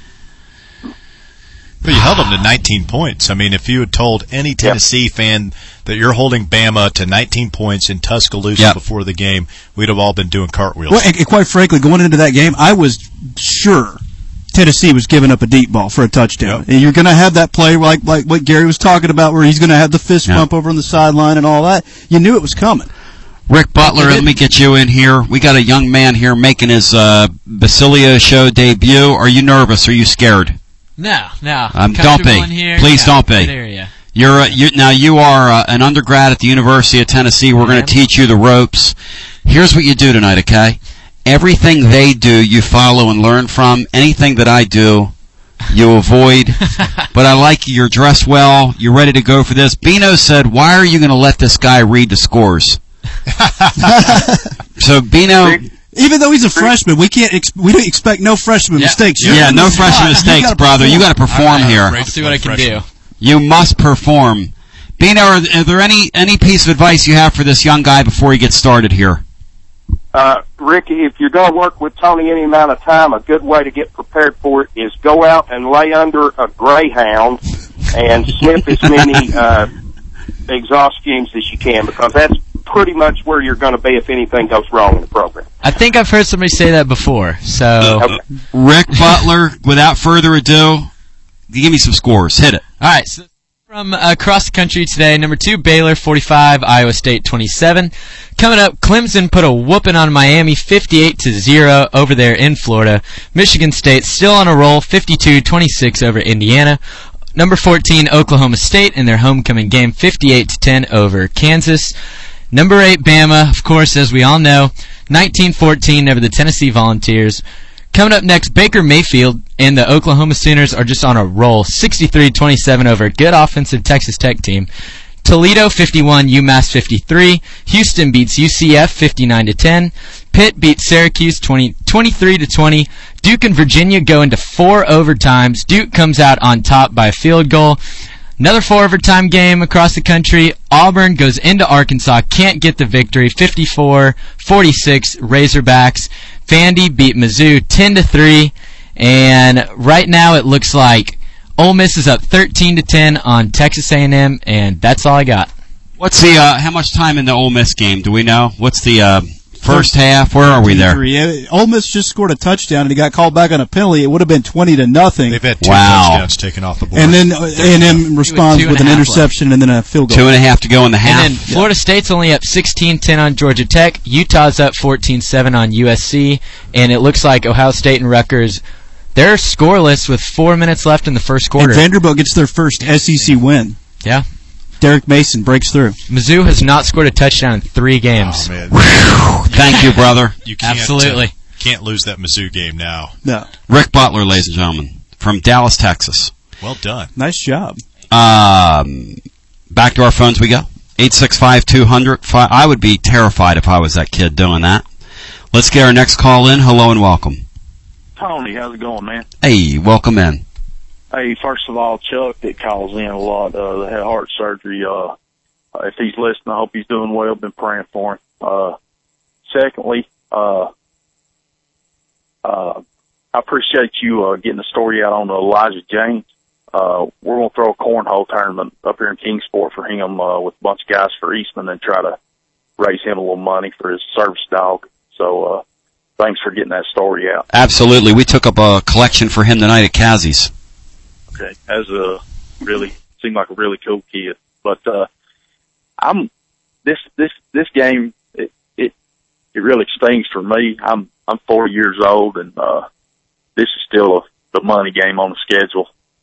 But you held them to 19 points. I mean, if you had told any Tennessee fan that you're holding Bama to 19 points in Tuscaloosa before the game, we'd have all been doing cartwheels. Well, and quite frankly, going into that game, I was sure Tennessee was giving up a deep ball for a touchdown. And you're going to have that play like what Gary was talking about where he's going to have the fist pump over on the sideline and all that. You knew it was coming. Rick Butler, let me get you in here. We got a young man here making his Basilia show debut. Are you nervous? Are you scared? No. Don't be. Please don't be. You are an undergrad at the University of Tennessee. We're going to teach you the ropes. Here's what you do tonight, okay? Everything they do, you follow and learn from. Anything that I do, you avoid. But I like you. You're dressed well. You're ready to go for this. Bino said, why are you going to let this guy read the scores? So, Bino... Even though he's a freshman, we don't expect no freshman mistakes. No freshman mistakes, brother. You got to perform here. I'll see what I can do. You must perform. Bino, are there any piece of advice you have for this young guy before he gets started here? Ricky, if you're going to work with Tony any amount of time, a good way to get prepared for it is go out and lay under a Greyhound and sniff as many exhaust fumes as you can, because that's pretty much where you're going to be if anything goes wrong in the program. I think I've heard somebody say that before. So, Rick Butler, without further ado, give me some scores. Hit it. All right. So from across the country today, number 2, Baylor 45, Iowa State 27. Coming up, Clemson put a whooping on Miami 58-0 over there in Florida. Michigan State still on a roll, 52-26 over Indiana. Number 14, Oklahoma State in their homecoming game, 58-10 over Kansas. Number 8, Bama, of course, as we all know, 19-14 over the Tennessee Volunteers. Coming up next, Baker Mayfield and the Oklahoma Sooners are just on a roll, 63-27 over a good offensive Texas Tech team. Toledo 51, UMass 53. Houston beats UCF 59-10. Pitt beats Syracuse 23-20. Duke and Virginia go into 4 overtimes. Duke comes out on top by a field goal. Another 4 overtime game across the country. Auburn goes into Arkansas, can't get the victory. 54-46 Razorbacks. Vandy beat Mizzou 10-3, and right now it looks like Ole Miss is up 13-10 on Texas A&M, and that's all I got. What's the how much time in the Ole Miss game? Do we know? What's the first half? Where are we there? Ole Miss just scored a touchdown, and he got called back on a penalty. It would have been 20-0. They've had 2 touchdowns taken off the board. And then A&M responds with an interception and then a field goal. 2.5 to go in the half. And then Florida State's only up 16-10 on Georgia Tech. Utah's up 14-7 on USC. And it looks like Ohio State and Rutgers, they're scoreless with 4 minutes left in the first quarter. And Vanderbilt gets their first SEC win. Yeah. Derek Mason breaks through. Mizzou has not scored a touchdown in 3 games. Oh, man. Thank you, brother. You can't, absolutely. Can't lose that Mizzou game now. No. Rick Butler, ladies and gentlemen, from Dallas, Texas. Well done. Nice job. Back to our phones we go. 865-200. I would be terrified if I was that kid doing that. Let's get our next call in. Hello and welcome. Tony, how's it going, man? Hey, welcome in. Hey, first of all, Chuck that calls in a lot, that had heart surgery, if he's listening, I hope he's doing well. Been praying for him. Secondly, I appreciate you, getting the story out on Elijah James. We're going to throw a cornhole tournament up here in Kingsport for him, with a bunch of guys for Eastman and try to raise him a little money for his service dog. So, thanks for getting that story out. Absolutely. We took up a collection for him tonight at Kazi's. Okay. Seemed like a really cool kid. But, this game, it really stings for me. I'm 40 years old and, this is still the money game on the schedule.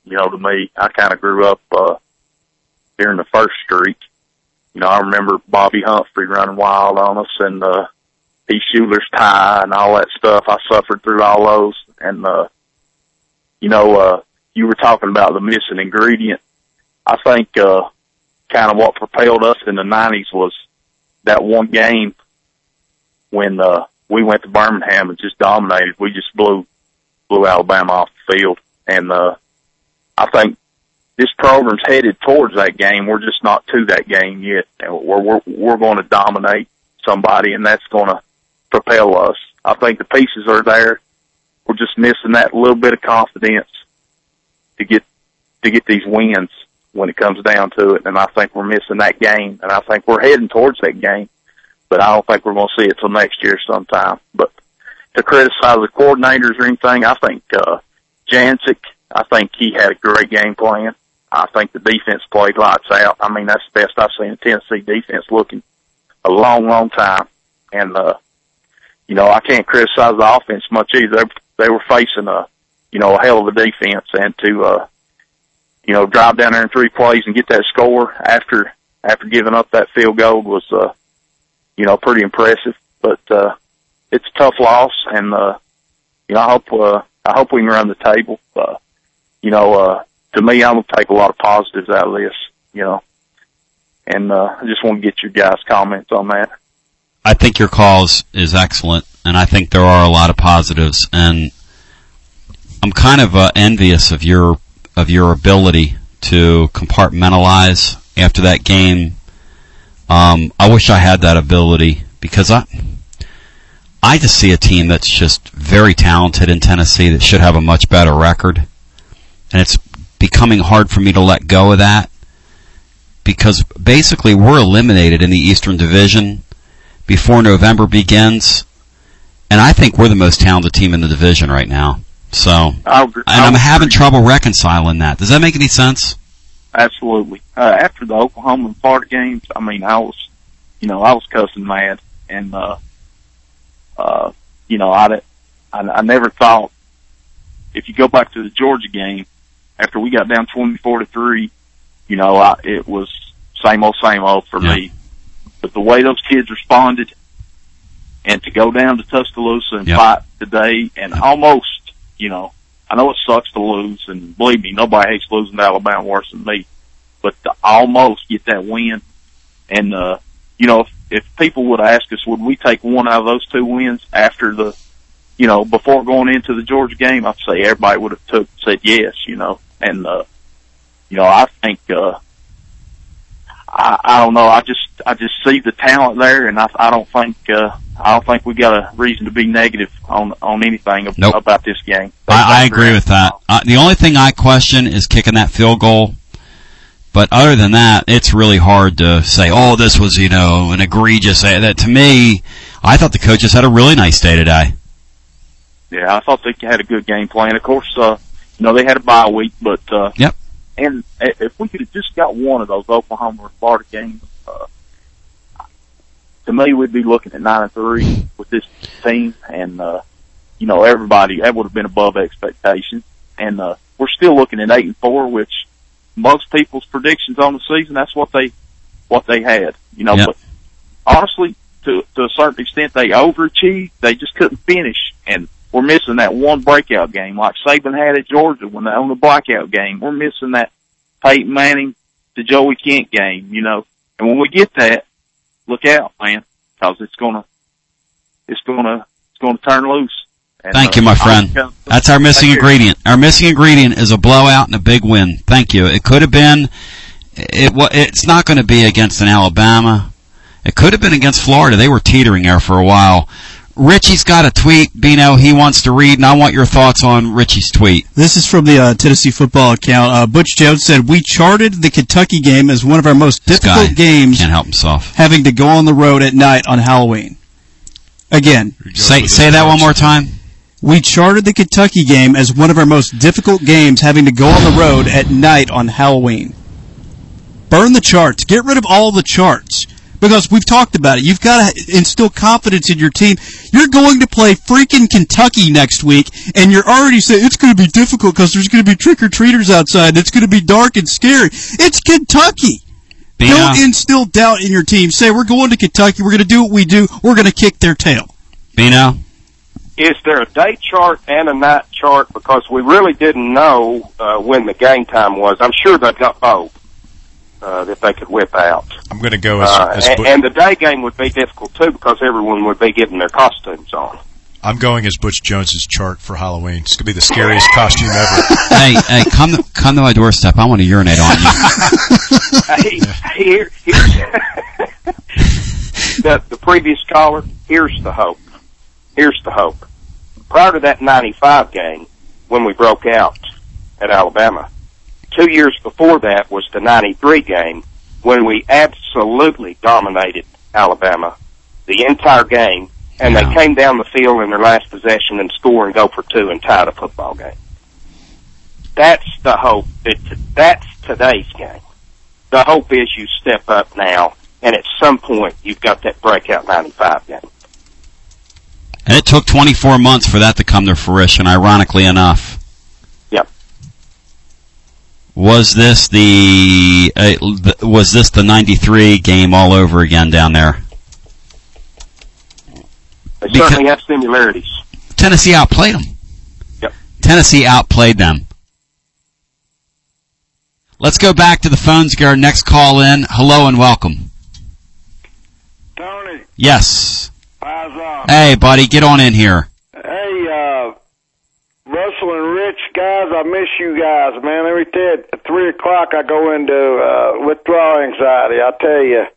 You know, to me, I kind of grew up during the first streak. You know, I remember Bobby Humphrey running wild on us, and Heath Schuler's tie and all that stuff. I suffered through all those. And, you know, you were talking about the missing ingredient. I think kind of what propelled us in the 90s was that one game when we went to Birmingham and just dominated. We just blew Alabama off the field. And I think this program's headed towards that game. We're just not to that game yet. And we're going to dominate somebody, and that's going to propel us. I think the pieces are there. We're just missing that little bit of confidence to get these wins when it comes down to it. And I think we're missing that game, and I think we're heading towards that game, but I don't think we're going to see it till next year sometime. But to criticize the coordinators or anything, I think Jancic, I think he had a great game plan. I think the defense played lights out. I mean, that's the best I've seen a Tennessee defense looking a long, long time. And, you know, I can't criticize the offense much either. They were facing a hell of a defense, and to, you know, drive down there in 3 plays and get that score after giving up that field goal was, you know, pretty impressive. But, it's a tough loss, and, you know, I hope we can run the table. You know, to me, I'm going to take a lot of positives out of this, you know, and, I just want to get your guys' comments on that. I think your cause is excellent, and I think there are a lot of positives, and I'm kind of envious of your ability to compartmentalize after that game. I wish I had that ability, because I just see a team that's just very talented in Tennessee that should have a much better record, and it's becoming hard for me to let go of that, because basically we're eliminated in the Eastern Division before November begins, and I think we're the most talented team in the division right now. So, I'm having trouble reconciling that. Does that make any sense? Absolutely. After the Oklahoma and Florida games, I mean, I was cussing mad, and you know, I never thought, if you go back to the Georgia game, after we got down 24-3, you know, it was same old for me. But the way those kids responded, and to go down to Tuscaloosa and fight today, and almost, you know, I know it sucks to lose, and believe me, nobody hates losing to Alabama worse than me, but to almost get that win, and, you know, if people would ask us, would we take one out of those 2 wins after the, you know, before going into the Georgia game, I'd say everybody would have said yes, you know, and, you know, I think, I don't know. I just see the talent there, and I don't think we got a reason to be negative on anything about this game. I agree with that. The only thing I question is kicking that field goal. But other than that, it's really hard to say, oh, this was, you know, an egregious. That to me, I thought the coaches had a really nice day today. Yeah, I thought they had a good game plan. Of course, you know, they had a bye week, but yep. And if we could have just got one of those Oklahoma or Florida games, to me, we'd be looking at 9-3 with this team, and you know, everybody, that would have been above expectations. And we're still looking at 8-4, which most people's predictions on the season, that's what they had. You know, but honestly, to a certain extent, they overachieved. They just couldn't finish, and we're missing that one breakout game like Saban had at Georgia when they on the blackout game. We're missing that Peyton Manning to Joey Kent game, you know. And when we get that, look out, man, because it's gonna turn loose. And, thank you, my friend. That's our missing ingredient. Our missing ingredient is a blowout and a big win. Thank you. It could have been. It's not going to be against an Alabama. It could have been against Florida. They were teetering there for a while. Richie's got a tweet, Bino, he wants to read, and I want your thoughts on Richie's tweet. This is from the Tennessee football account. Butch Jones said, we charted the Kentucky game as one of our most difficult games. Can't help himself. Having to go on the road at night on Halloween. Again. Say that one more time. We charted the Kentucky game as one of our most difficult games having to go on the road at night on Halloween. Burn the charts. Get rid of all the charts. Because we've talked about it. You've got to instill confidence in your team. You're going to play freaking Kentucky next week, and you're already saying it's going to be difficult because there's going to be trick-or-treaters outside, and it's going to be dark and scary. It's Kentucky. Don't instill doubt in your team. Say, we're going to Kentucky. We're going to do what we do. We're going to kick their tail. Bino? Is there a day chart and a night chart? Because we really didn't know when the game time was. I'm sure they've got both that they could whip out. I'm going to go and the day game would be difficult, too, because everyone would be getting their costumes on. I'm going as Butch Jones's chart for Halloween. It's going to be the scariest costume ever. Hey, come to my doorstep. I want to urinate on you. Here's the previous caller, here's the hope. Here's the hope. Prior to that 95 game, when we broke out at Alabama, 2 years before that was the 93 game, when we absolutely dominated Alabama the entire game, and they came down the field in their last possession and score and go for two and tie the football game. That's the hope. That's today's game. The hope is you step up now, and at some point you've got that breakout 95 game. And it took 24 months for that to come to fruition, ironically enough. Yep. Was this the 93 game all over again down there? They certainly have similarities. Tennessee outplayed them. Yep. Tennessee outplayed them. Let's go back to the phones, get our next call in. Hello and welcome. Tony. Yes. How's on? Hey, buddy, get on in here. Hey, Russell and Rich, guys, I miss you guys, man. Every day at 3 o'clock I go into withdrawal anxiety. I tell you,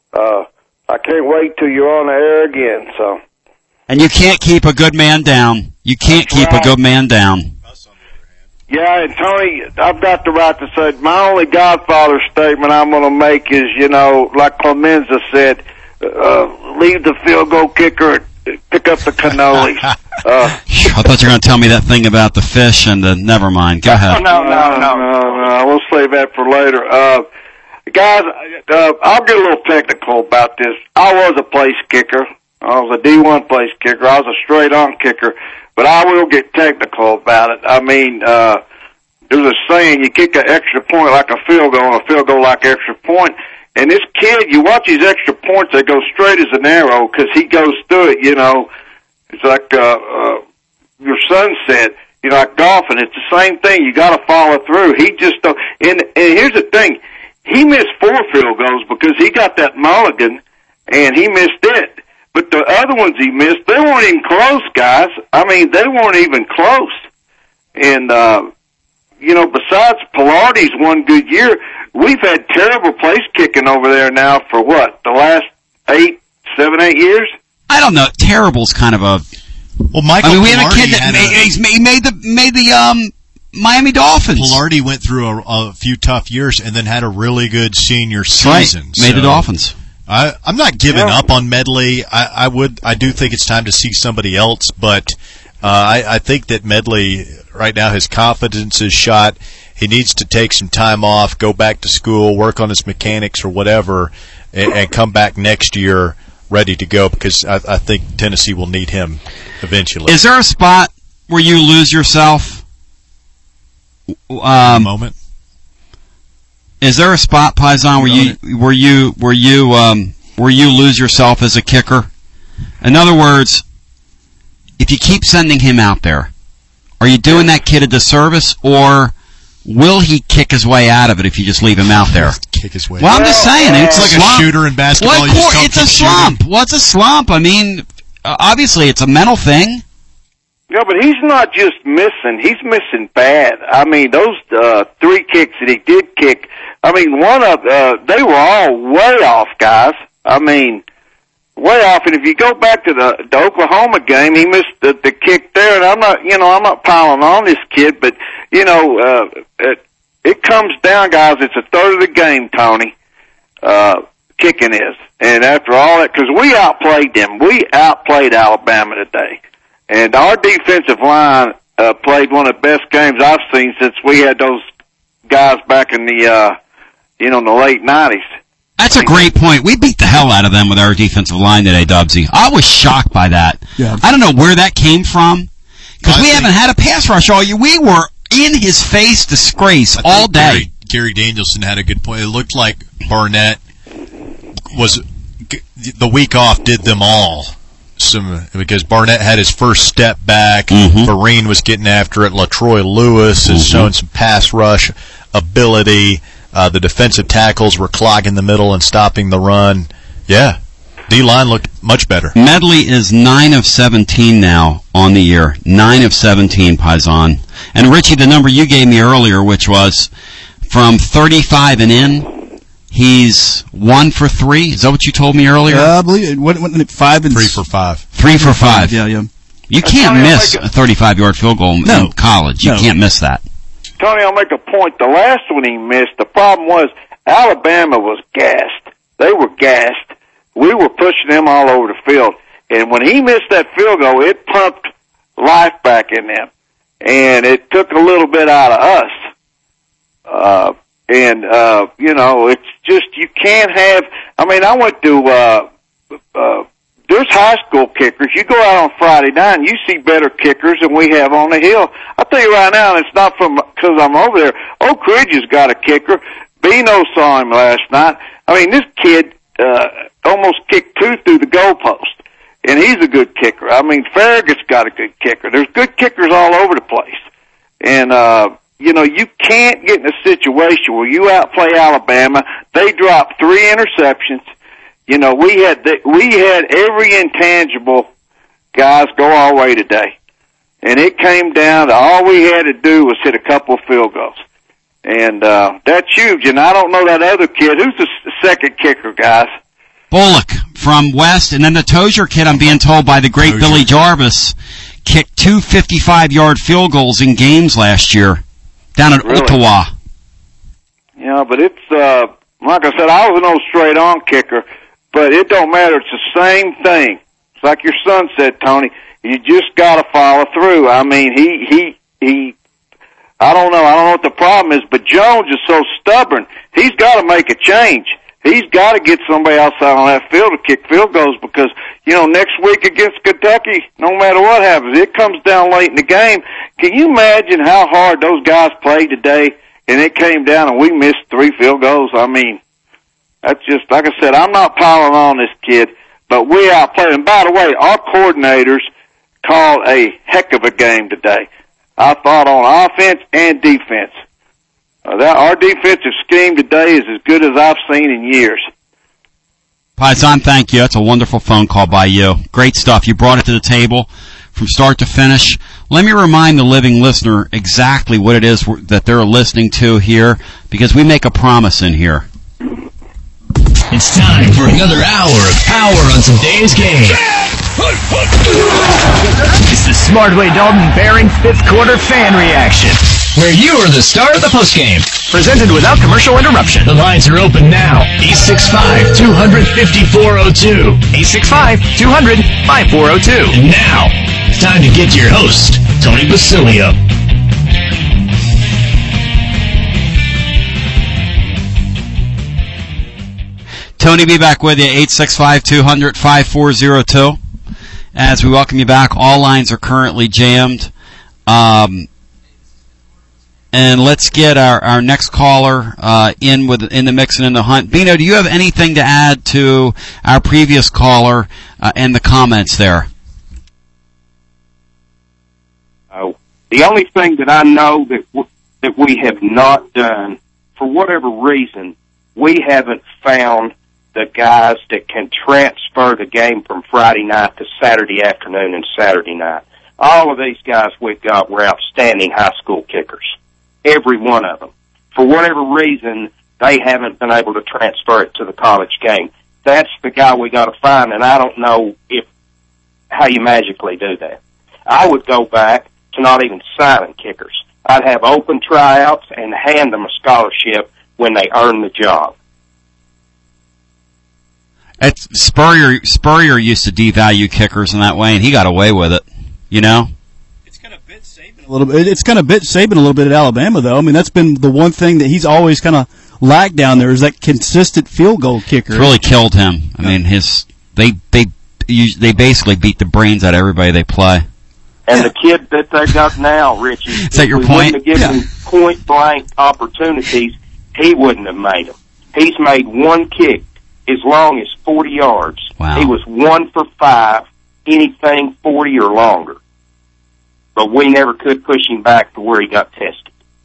I can't wait till you're on the air again, so... And you can't keep a good man down. You can't keep a good man down. Yeah, and Tony, I've got the right to say, my only Godfather statement I'm going to make is, like Clemenza said, leave the field goal kicker and pick up the cannolis. I thought you were going to tell me that thing about the fish and the... Never mind. Go ahead. No. We'll save that for later. Guys, I'll get a little technical about this. I was a place kicker. I was a D1 place kicker. I was a straight-on kicker. But I will get technical about it. I mean, there's a saying, you kick an extra point like a field goal, and a field goal like an extra point. And this kid, you watch these extra points, they go straight as an arrow because he goes through it, It's like your son said, like golfing. It's the same thing. You got to follow through. He just don't. And here's the thing. He missed 4 field goals because he got that mulligan, and he missed it. But the other ones he missed, they weren't even close, guys. I mean, they weren't even close. And, besides Pilardi's one good year, we've had terrible place kicking over there now for what? The last 8 years? I don't know. Terrible's kind of a... Well, Michael we have a kid that made the Miami Dolphins. Pilardi went through a few tough years and then had a really good senior season. Right. Made the Dolphins. I'm not giving up on Medley. I do think it's time to see somebody else, but I think that Medley right now, his confidence is shot. He needs to take some time off, go back to school, work on his mechanics or whatever, and come back next year ready to go because I think Tennessee will need him eventually. Is there a spot where you lose yourself? Moment. Is there a spot, Paisan, where you lose yourself as a kicker? In other words, if you keep sending him out there, are you doing that kid a disservice, or will he kick his way out of it if you just leave him out there? Kick his way. Well, I'm just saying, it's like a shooter in basketball. Well, it's a slump. What's a slump? I mean, obviously, it's a mental thing. Yeah, but he's not just missing. He's missing bad. I mean, those 3 kicks that he did kick, I mean, they were all way off, guys. I mean, way off. And if you go back to the Oklahoma game, he missed the kick there. And I'm not piling on this kid, but, it comes down, guys. It's a third of the game, Tony, kicking is. And after all that, because we outplayed them. We outplayed Alabama today. And our defensive line played one of the best games I've seen since we had those guys back in the, in the late 90s. That's a great point. We beat the hell out of them with our defensive line today, Dubsy. I was shocked by that. Yeah. I don't know where that came from, because we haven't had a pass rush all year. We were in his face disgrace all day. Gary Danielson had a good point. It looked like Barnett was the week off did them all. Because Barnett had his first step back, Vereen was getting after it, LaTroy Lewis has shown some pass rush ability. The defensive tackles were clogging the middle and stopping the run. Yeah, D-line looked much better. Medley is 9 of 17 now on the year. 9 of 17, Paisan. And Richie, the number you gave me earlier, which was from 35 and in, he's 1 for 3. Is that what you told me earlier? I believe it. 5 and 3 for 5. 3 for 5. Yeah. You can't miss a 35-yard field goal in college. You can't miss that. Tony, I'll make a point. The last one he missed, the problem was Alabama was gassed. They were gassed. We were pushing them all over the field. And when he missed that field goal, it pumped life back in them. And it took a little bit out of us. It's just, you can't have, I went to, there's high school kickers. You go out on Friday night and you see better kickers than we have on the hill. I'll tell you right now, and it's not because I'm over there. Oak Ridge has got a kicker. Bino saw him last night. This kid, almost kicked 2 through the goalpost. And he's a good kicker. Farragut's got a good kicker. There's good kickers all over the place. And, you can't get in a situation where you outplay Alabama. They dropped 3 interceptions. We had every intangible guys go our way today. And it came down to all we had to do was hit a couple of field goals. And that's huge. And I don't know that other kid. Who's the second kicker, guys? Bullock from West. And then the Tozier kid, I'm being told by the great Billy Jarvis, kicked 2 55-yard field goals in games last year down at Ottawa. Yeah, but it's, like I said, I was an old straight-on kicker. But it don't matter. It's the same thing. It's like your son said, Tony. You just got to follow through. I don't know what the problem is, but Jones is so stubborn. He's got to make a change. He's got to get somebody outside on that field to kick field goals because, next week against Kentucky, no matter what happens, it comes down late in the game. Can you imagine how hard those guys played today and it came down and we missed 3 field goals? That's just, like I said, I'm not piling on this kid, but we outplayed. And by the way, our coordinators called a heck of a game today. I thought on offense and defense. Our defensive scheme today is as good as I've seen in years. Paisan, thank you. That's a wonderful phone call by you. Great stuff. You brought it to the table from start to finish. Let me remind the living listener exactly what it is that they're listening to here, because we make a promise in here. It's time for another hour of power on today's game. It's the Smartway Dalton Bearing 5th quarter fan reaction, where you are the star of the postgame. Presented without commercial interruption. The lines are open now. 865-200-5402. 865-200-5402. And now, it's time to get to your host, Tony Basilio. Tony B back with you, 865-200-5402. As we welcome you back, all lines are currently jammed. And let's get our next caller in the mix and in the hunt. Bino, do you have anything to add to our previous caller and the comments there? The only thing that I know that we have not done, for whatever reason, we haven't found the guys that can transfer the game from Friday night to Saturday afternoon and Saturday night. All of these guys we've got were outstanding high school kickers. Every one of them. For whatever reason, they haven't been able to transfer it to the college game. That's the guy we got to find, and I don't know how you magically do that. I would go back to not even signing kickers. I'd have open tryouts and hand them a scholarship when they earn the job. Spurrier used to devalue kickers in that way, and he got away with it. It's kind of bit Saban a little bit at Alabama, though. That's been the one thing that he's always kind of lack down there is that consistent field goal kicker. It's really killed him. I mean, they basically beat the brains out of everybody they play. And the kid that they got now, Richie, is that your if we point? wouldn't have given him point-blank opportunities, he wouldn't have made them. He's made one kick as long as 40 yards. Wow. He was 1 for 5, anything 40 or longer. But we never could push him back to where he got tested.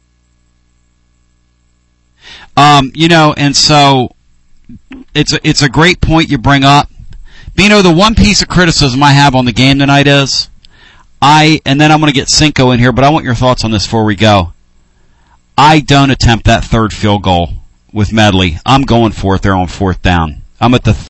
And so it's a great point you bring up. Bino, the one piece of criticism I have on the game tonight is and then I'm going to get Cinco in here, but I want your thoughts on this before we go. I don't attempt that third field goal with Medley. I'm going for it there on 4th down. I'm at the